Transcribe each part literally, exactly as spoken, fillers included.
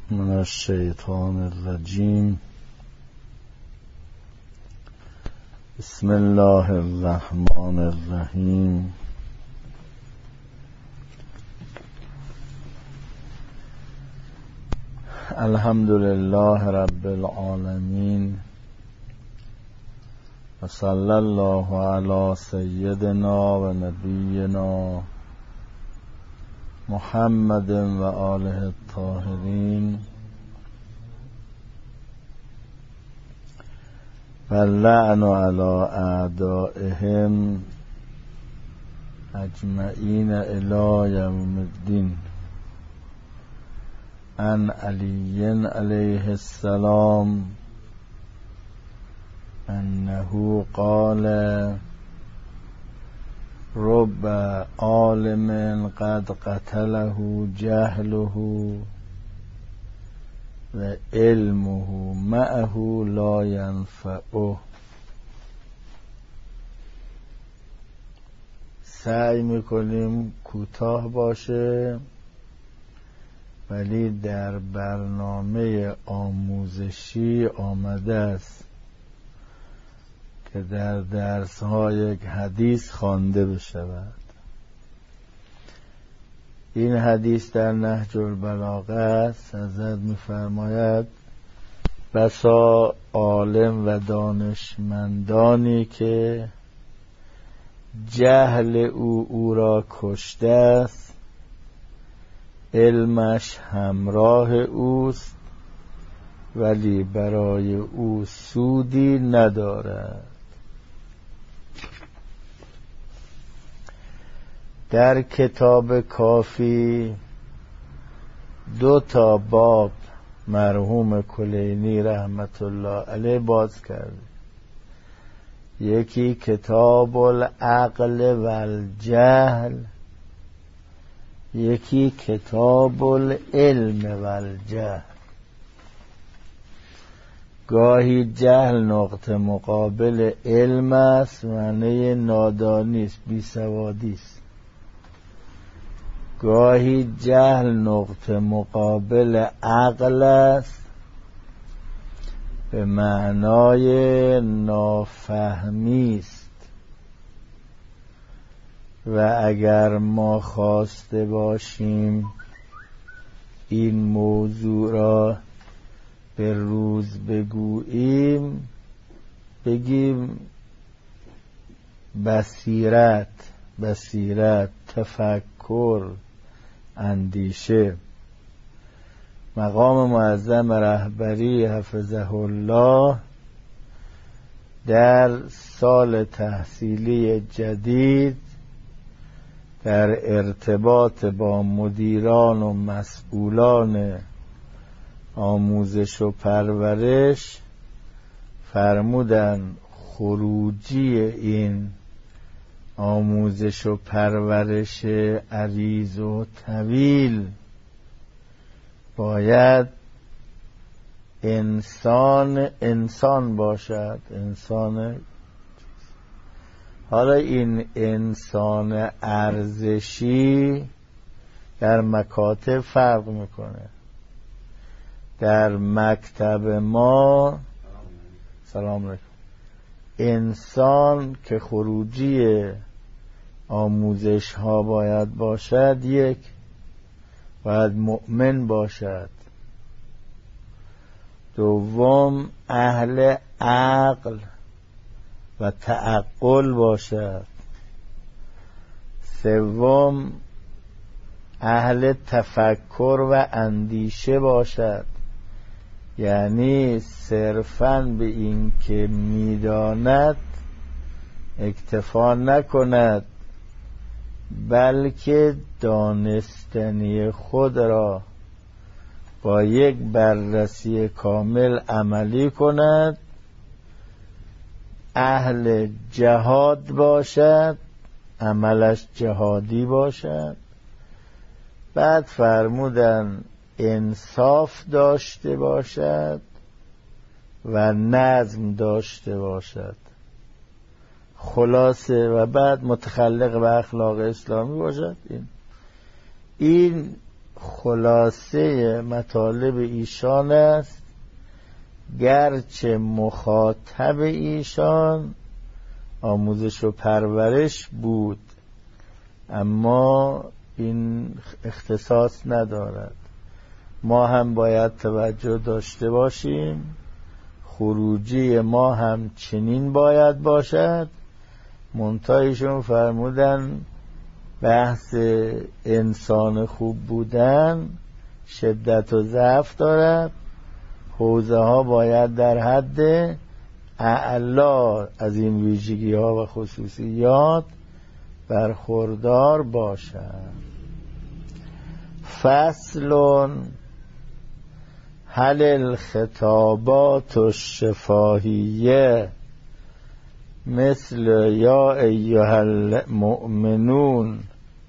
من الشیطان الرجیم. بسم الله الرحمن الرحیم. الحمد لله رب العالمین و صلی الله علی سیدنا و نبینا محمد و آله الطاهرین و اللعن علی اعدائهم اجمعین الی یوم الدین. عن علی علیه السلام انه قال رب عالم قد قتله جهله و علمه معه لا ینفعه. سعی میکنیم کوتاه باشه، ولی در برنامه آموزشی آمده است که در درس ها یک حدیث خوانده بشود. این حدیث در نهج البلاغه است. حضرت می‌فرماید بسا عالم و دانشمندانی که جهل او او را کشته است، علمش همراه اوست ولی برای او سودی ندارد. در کتاب کافی دو تا باب مرحوم کلینی رحمت الله علیه باز کرده. یکی کتاب العقل و الجهل، یکی کتاب العلم و الجهل. گاهی جهل نقطه مقابل علم است، معنی نادانی است، بیسوادی است. گاهی جهل نقطه مقابل عقل است، به معنای نافهمی است. و اگر ما خواسته باشیم این موضوع را به روز بگوییم، بگیم بصیرت، بصیرت، تفکر، اندیشه. مقام معظم رهبری حفظه الله در سال تحصیلی جدید در ارتباط با مدیران و مسئولان آموزش و پرورش فرمودن خروجی این آموزش و پرورش عریض و طویل باید انسان انسان باشد. انسان، حالا این انسان ارزشی در مکاتب فرق میکنه. در مکتب ما سلام علیکم انسان که خروجی آموزش ها باید باشد، یک باید مؤمن باشد، دوم اهل عقل و تعقل باشد، سوم اهل تفکر و اندیشه باشد. یعنی صرفاً به این که میداند اکتفا نکند، بلکه دانستنی خود را با یک بررسی کامل عملی کند، اهل جهاد باشد، عملش جهادی باشد. بعد فرمودن انصاف داشته باشد و نظم داشته باشد. خلاصه و بعد متخلق به اخلاق اسلامی باشد. این این خلاصه مطالب ایشان است، گرچه مخاطب ایشان آموزش و پرورش بود، اما این اختصاص ندارد. ما هم باید توجه داشته باشیم، خروجی ما هم چنین باید باشد. منتهیشون فرمودن بحث انسان خوب بودن شدت و ضعف دارد، حوزه ها باید در حد اعلا از این ویژگی ها و خصوصیات برخوردار باشد. فصل هل الخطابات الشفاهیه مثل یا ایها المؤمنون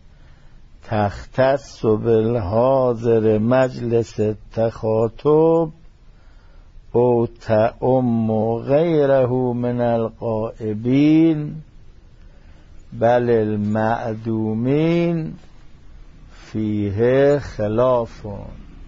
تختص بالحاضر مجلس التخاطب او تعم غیره من الغائبین بل المعدومین فیه خلافون.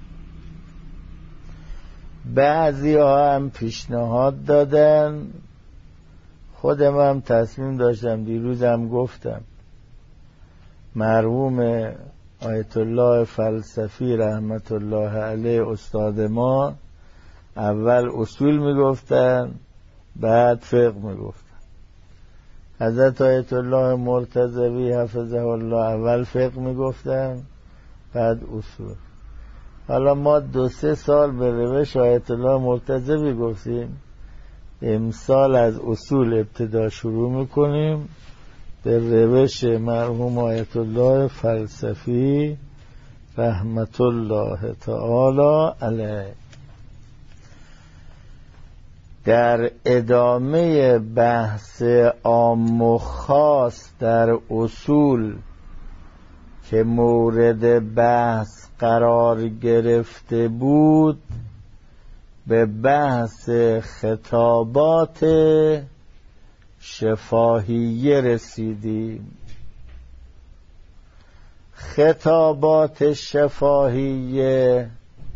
بعضی ها هم پیشنهاد دادن، خودم هم تصمیم داشتم، دیروزم گفتم، مرحوم آیت الله فلسفی رحمت الله علیه استاد ما اول اصول میگفتن بعد فقه میگفتن. حضرت آیت الله مرتضوی حفظه الله اول فقه میگفتن بعد اصول. حالا ما دو سه سال به روش آیت الله مرتضوی گفتیم، امسال از اصول ابتدا شروع میکنیم به روش مرحوم آیت الله فلسفی رحمت الله تعالی علیه. در ادامه بحث عام و خاص در اصول که مورد بحث قرار گرفته بود، به بحث خطابات شفاهیه رسیدیم. خطابات شفاهیه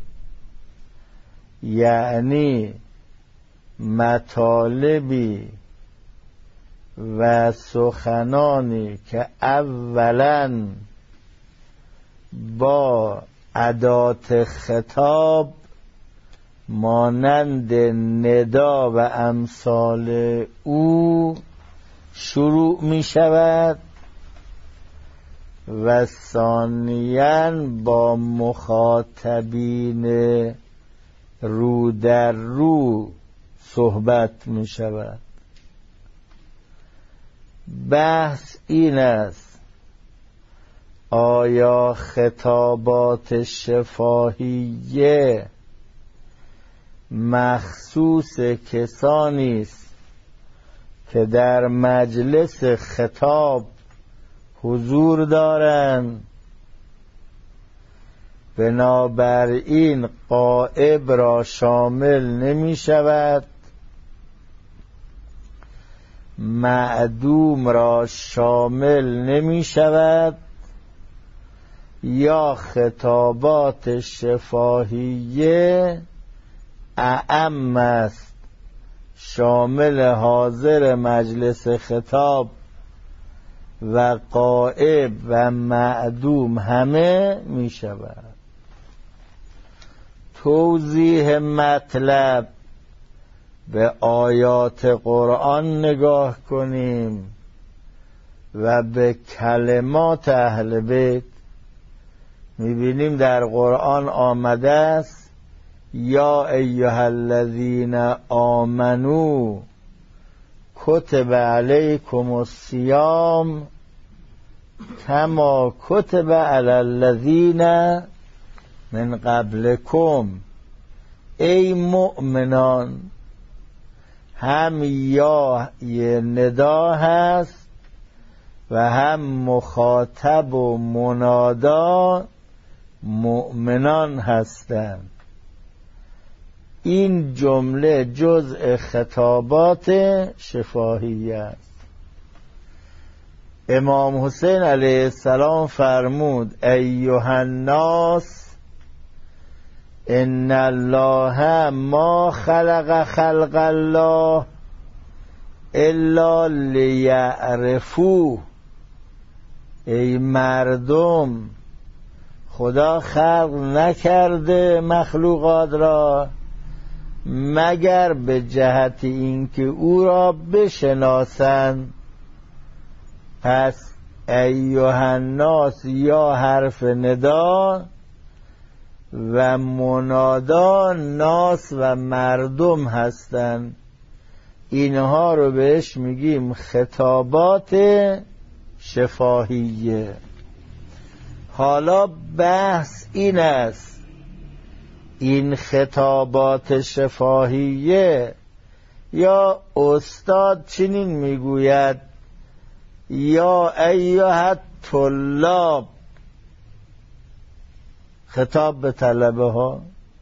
یعنی مطالبی و سخنانی که اولاً با ادات خطاب مانند ندا و امثال او شروع می شود و ثانیاً با مخاطبین رو در رو صحبت می شود. بحث این است آیا خطابات شفاهیه مخصوص کسانی است که در مجلس خطاب حضور دارند، بنابراین غائب را شامل نمی شود، معدوم را شامل نمی شود، یا خطابات شفاهیه اعم است، شامل حاضر مجلس خطاب و غائب و معدوم همه می شود. توضیح مطلب به آیات قرآن نگاه کنیم و به کلمات اهل بیت. میبینیم در قرآن آمده است یا ایها الذین آمنو کتب علیکم الصیام کما کتب علی الذین من قبلکم. ای مؤمنان، هم یا یه ندا هست و هم مخاطب و منادا مؤمنان هستند. این جمله جزء خطابات شفاهیه است. امام حسین علیه السلام فرمود ایها الناس ان الله ما خلق خلق الله الا لیعرفوه. ای مردم، خدا خلق نکرده مخلوقات را مگر به جهت اینکه او را بشناسند. پس ایها الناس یا حرف ندا و منادا ناس و مردم هستند. اینها رو بهش میگیم خطابات شفاهیه. حالا بحث این است، این خطابات شفاهیه یا استاد چنین میگوید یا ایها الطلاب، خطاب به طلبه ها،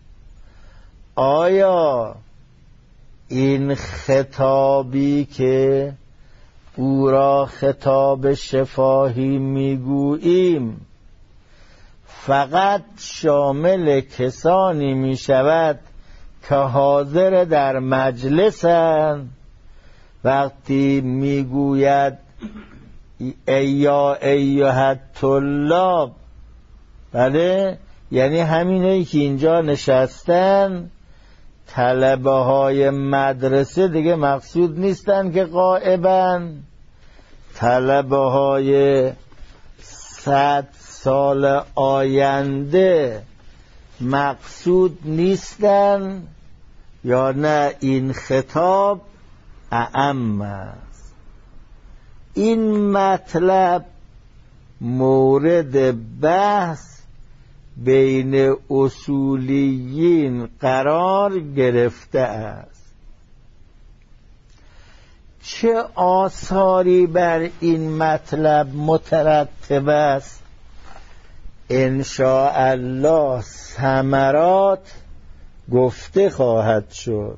آیا این خطابی که او را خطاب شفاهی میگوییم فقط شامل کسانی می شود که حاضر در مجلسند؟ وقتی میگوید ایا ایها الطلاب، بله، یعنی همینایی که اینجا نشستن، طلبه های مدرسه دیگه مقصود نیستن که غائبن، طلبه های صد سال آینده مقصود نیستن، یا نه این خطاب اعم است. این مطلب مورد بحث بین اصولیین قرار گرفته است. چه آثاری بر این مطلب مترتب است؟ ان شاء الله ثمرات گفته خواهد شد.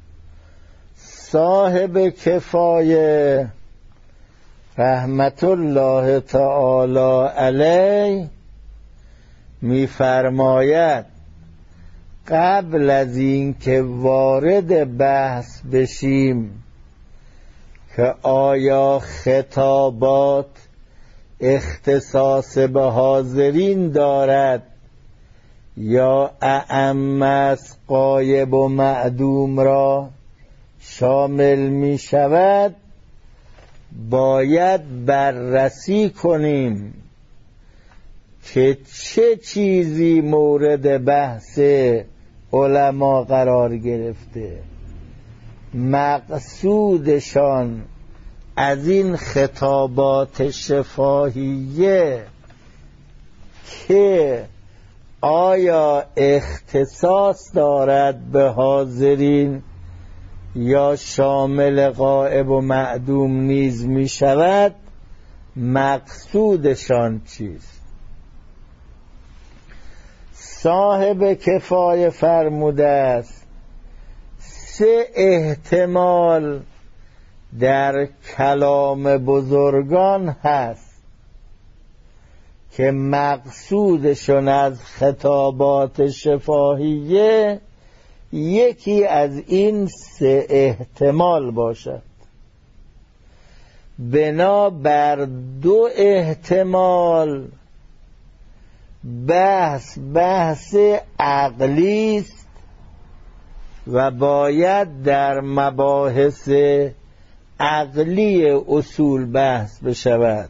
صاحب کفایه رحمت الله تعالی علیه می‌فرماید قبل از این که وارد بحث بشیم که آیا خطابات اختصاص به حاضرین دارد یا اعم است، غایب و معدوم را شامل می شود، باید بررسی کنیم که چه چیزی مورد بحث علما قرار گرفته، مقصودشان از این خطابات شفاهیه که آیا اختصاص دارد به حاضرین یا شامل غائب و معدوم نیز می شود، مقصودشان چیست؟ صاحب کفایه فرموده است سه احتمال در کلام بزرگان هست که مقصودشون از خطابات شفاهیه یکی از این سه احتمال باشد. بنابر دو احتمال بحث بحث عقلی است و باید در مباحث عقلی اصول بحث بشود.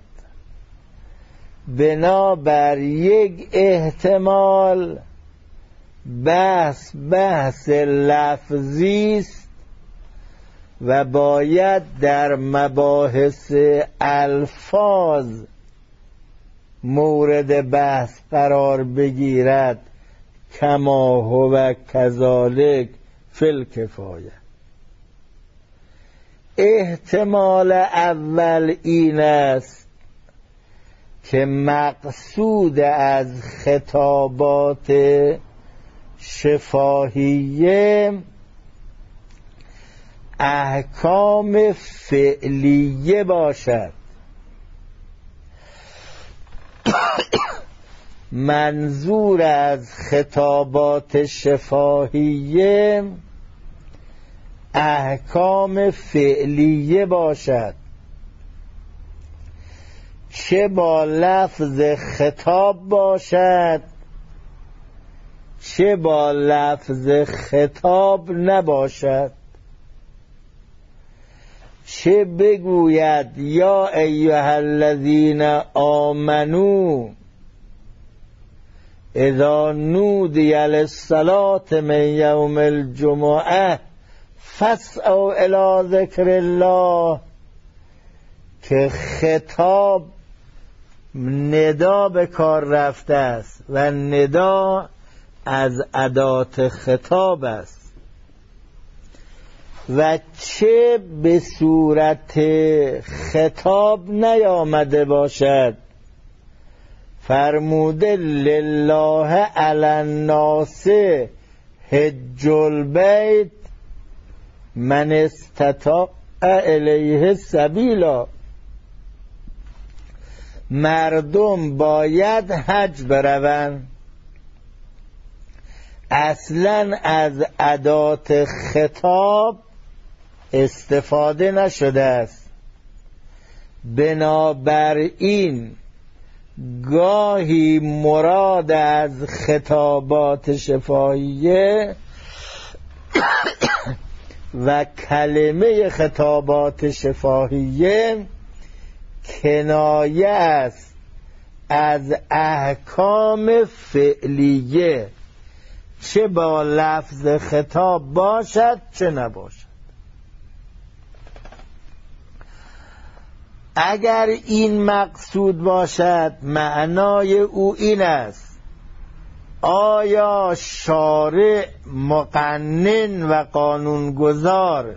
بنابر یک احتمال بحث بحث لفظی است و باید در مباحث الفاظ مورد بحث قرار بگیرد، کما هو کذالک فی الکفایه. احتمال اول این است که مقصود از خطابات شفاهیه احکام فعلیه باشد، منظور از خطابات شفاهیه احکام فعلیه باشد، چه با لفظ خطاب باشد چه با لفظ خطاب نباشد. چه بگوید یا ایها الذین آمنو اذا نودی للصلاة من یوم الجمعه فاسعوا الی ذکر الله، که خطاب ندا به کار رفته است و ندا از ادات خطاب است. و چه به صورت خطاب نیامده باشد، فرموده لله علی الناس حج البیت من استطاع الیه سبیلا، مردم باید حج بروند. اصلا از ادات خطاب استفاده نشده است. بنابراین گاهی مراد از خطابات شفاهیه و کلمه خطابات شفاهیه کنایه است از احکام فعلیه، چه با لفظ خطاب باشد چه نباشد. اگر این مقصود باشد، معنای او این است: آیا شارع مقنن و قانونگذار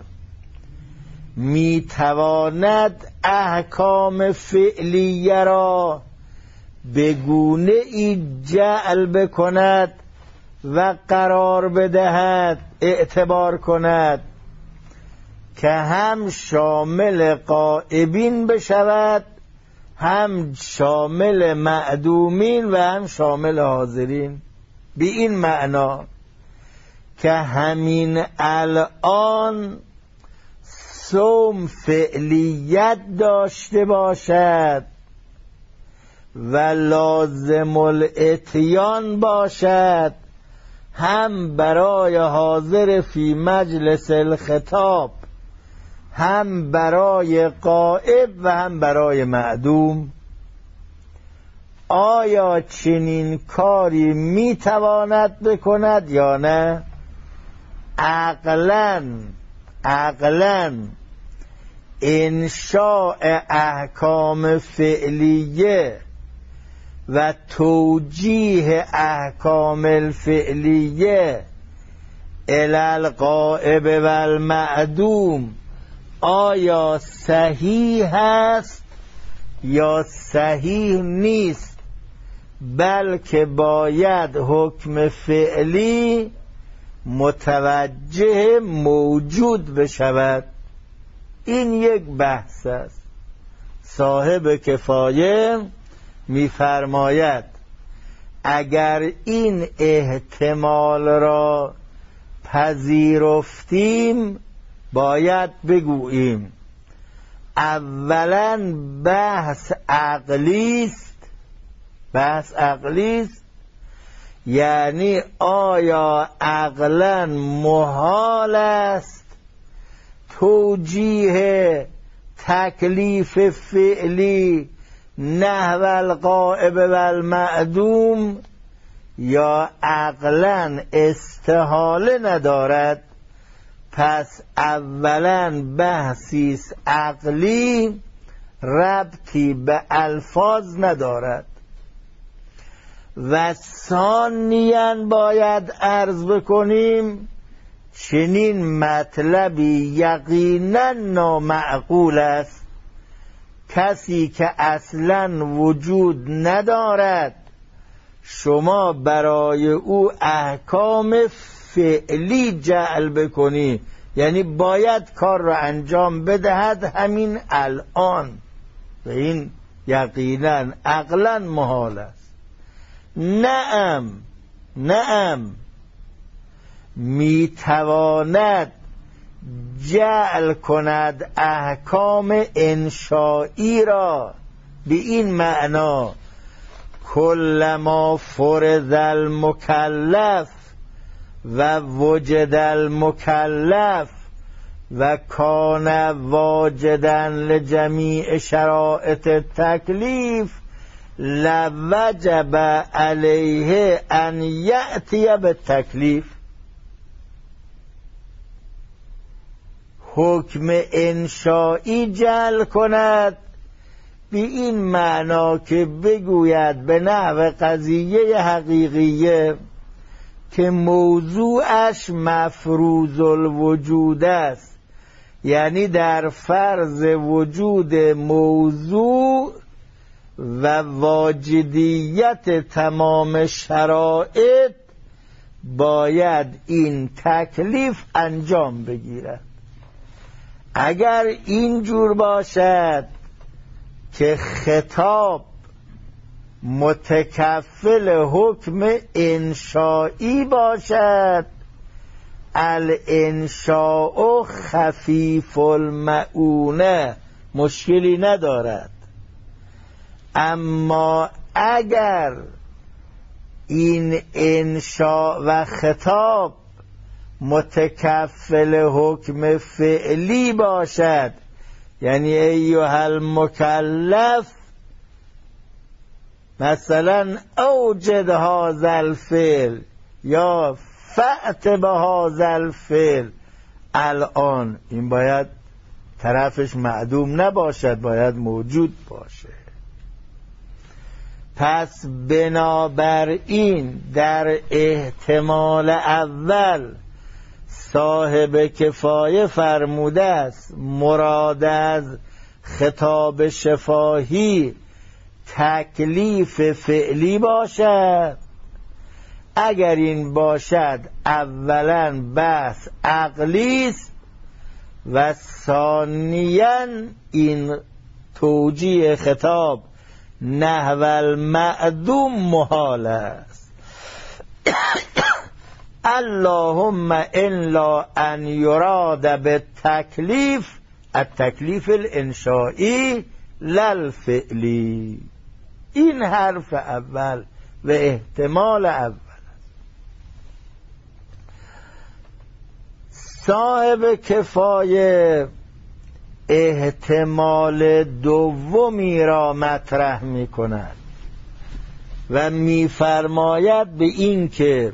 میتواند احکام فعلیه را به گونه ای جعل بکند و قرار بدهد، اعتبار کند که هم شامل غائبین بشود، هم شامل معدومین و هم شامل حاضرین؟ به این معنا که همین الان صوم فعلیت داشته باشد و لازم الاتیان باشد، هم برای حاضر فی مجلس الخطاب، هم برای غائب و هم برای معدوم. آیا چنین کاری میتواند بکند یا نه؟ عقلاً عقلاً انشاء احکام فعلیه و توجیه احکام الفعلیه الی الغائب و المعدوم آیا صحیح است یا صحیح نیست؟ بلکه باید حکم فعلی متوجه موجود بشود. این یک بحث است. صاحب کفایه می‌فرماید اگر این احتمال را پذیرفتیم باید بگوییم اولا بحث عقلی است، بحث عقلی است، یعنی آیا عقلا محال است توجیه تکلیف فعلی نحو الغائب و المعدوم، یا عقلا استحاله ندارد؟ پس اولا بحثی است عقلی، ربطی به الفاظ ندارد. و ثانیاً باید عرض بکنیم چنین مطلبی یقینا نامعقول است. کسی که اصلا وجود ندارد شما برای او احکام فعلی جعل بکنی، یعنی باید کار را انجام بدهد همین الان، و این یقینا عقلا محال است. نعم نعم میتواند جعل کند احکام انشائی را به این معنا کلما فرض المکلف و وجد المکلف و کان واجدا لجمیع شرائط التکلیف لوجب علیه ان یأتی بالتکلیف. حکم انشائی جعل کند به این معنا که بگوید به نحو قضیه حقیقیه که موضوعش مفروض الوجود است، یعنی در فرض وجود موضوع و واجدیت تمام شرایط باید این تکلیف انجام بگیرد. اگر اینجور باشد که خطاب متکفل حکم انشائی باشد، الانشاء خفیف المعونه، مشکلی ندارد. اما اگر این انشاء و خطاب متکفل حکم فعلی باشد، یعنی ایها المکلف مثلا اوجد هذا الفعل یا فأت به هذا الفعل، الان این باید طرفش معدوم نباشد، باید موجود باشه. پس بنابراین در احتمال اول صاحب کفایه فرموده است مراد از خطاب شفاهی تکلیف فعلی باشد. اگر این باشد اولا بحث عقلی است و ثانیاً این توجیه خطاب نحو المعدوم محال است. اللهم الا ان یراد بالتکلیف التکلیف الانشائی للفعلی. این حرف اول و احتمال اول. صاحب کفایه احتمال دومی را مطرح می کند و می فرماید به این که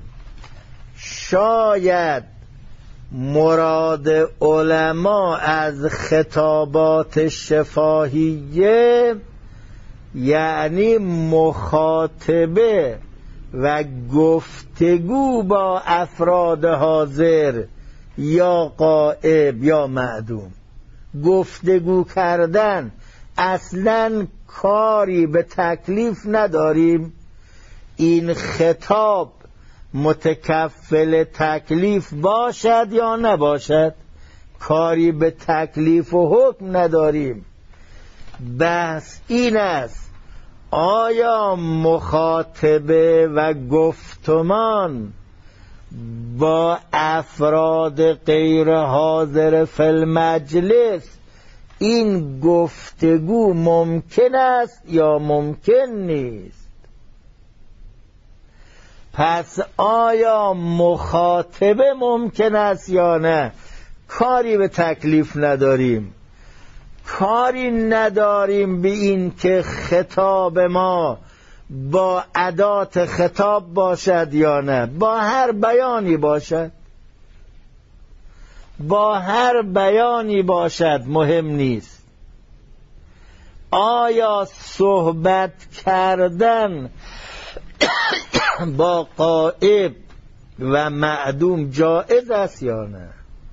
شاید مراد علما از خطابات شفاهیه یعنی مخاطبه و گفتگو با افراد حاضر یا غائب یا معدوم. گفتگو کردن، اصلا کاری به تکلیف نداریم. این خطاب متکفل تکلیف باشد یا نباشد، کاری به تکلیف و حکم نداریم. بحث این است آیا مخاطبه و گفتمان با افراد غیر حاضر فی المجلس این گفتگو ممکن است یا ممکن نیست؟ پس آیا مخاطبه ممکن است یا نه؟ کاری به تکلیف نداریم. کاری نداریم به این که خطاب ما با ادات خطاب باشد یا نه، با هر بیانی باشد، با هر بیانی باشد مهم نیست. آیا صحبت کردن با غائب و معدوم جائز است یا نه؟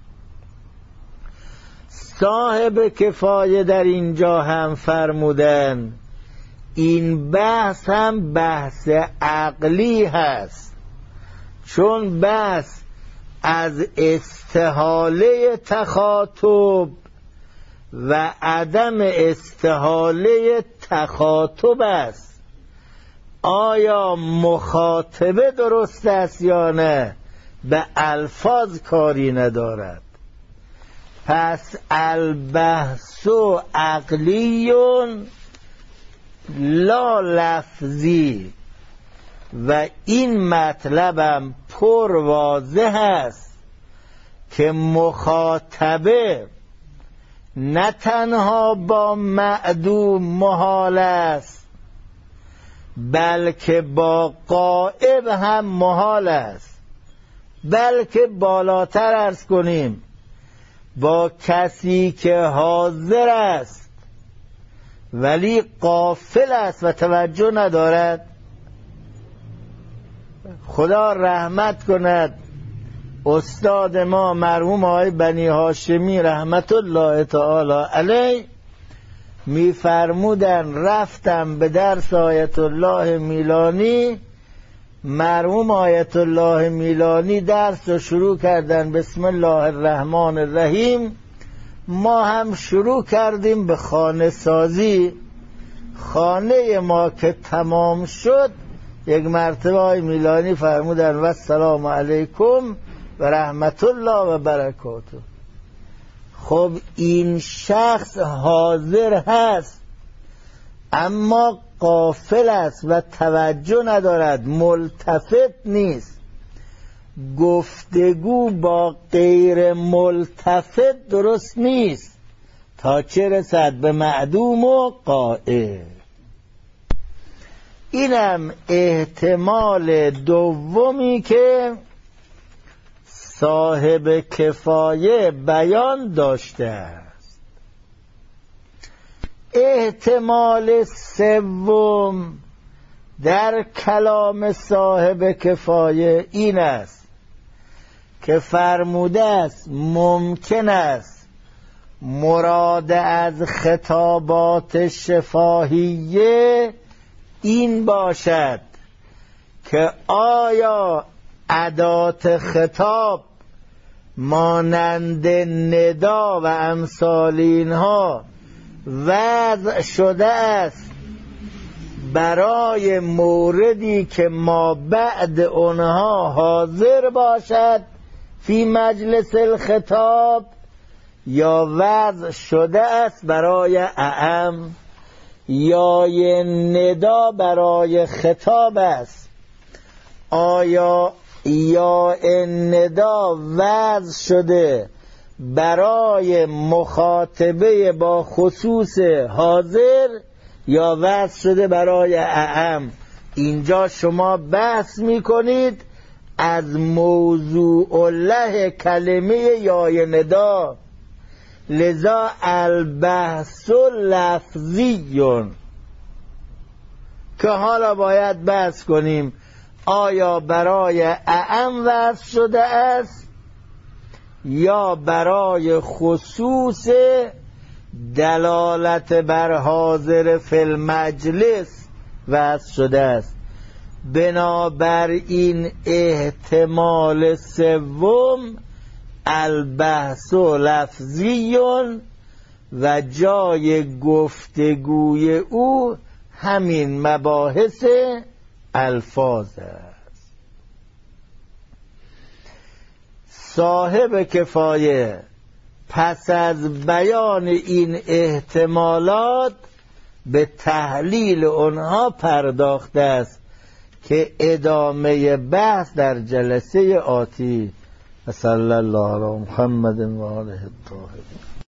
صاحب کفایه در اینجا هم فرمودن این بحث هم بحث عقلی هست، چون بحث از استحاله تخاطب و عدم استحاله تخاطب است. آیا مخاطبه درست است یا نه؟ به الفاظ کاری ندارد. پس البحث عقلیون لا لفظی، و این مطلبم پر واضح است که مخاطبه نه تنها با معدوم محال است، بلکه با غائب هم محال است. بلکه بالاتر عرض کنیم با کسی که حاضر است ولی غافل است و توجه ندارد. خدا رحمت کند استاد ما مرحوم آقای بنی هاشمی رحمت الله تعالی علیه میفرمودن رفتم به درس آیت الله میلانی. مرحوم آیت الله میلانی درس رو شروع کردن بسم الله الرحمن الرحیم. ما هم شروع کردیم به خانه سازی. خانه ما که تمام شد یک مرتبه آقای میلانی فرمودن و السلام علیکم و رحمت الله و برکاته. خب این شخص حاضر هست اما غافل است و توجه ندارد، ملتفت نیست. گفتگو با غیر ملتفت درست نیست تا چه رسد به معدوم و غائب. اینم احتمال دومی که صاحب کفایه بیان داشته است. احتمال سوم در کلام صاحب کفایه این است که فرموده است ممکن است مراد از خطابات شفاهیه این باشد که آیا ادات خطاب مانند ندا و امثال اینها وضع شده است برای موردی که ما بعد اونها حاضر باشد فی مجلس الخطاب، یا وضع شده است برای اعم، یا ندا برای خطاب است. آیا یا ندا وضع شده برای مخاطبه با خصوص حاضر یا وضع شده برای اعم؟ اینجا شما بحث میکنید از موضوع له کلمه یا ندا. لذا البحث لفظیون که حالا باید بحث کنیم آیا برای اعم وضع شده است یا برای خصوص دلالت بر حاضر فی المجلس وضع شده است. بنابراین احتمال سوم البحث لفظیون و جای گفتگوی او همین مباحث الفاظ است. صاحب کفایه پس از بیان این احتمالات به تحلیل آنها پرداخته است که ادامه بحث در جلسه آتی. صلی الله علی محمد و آله الطاهرین.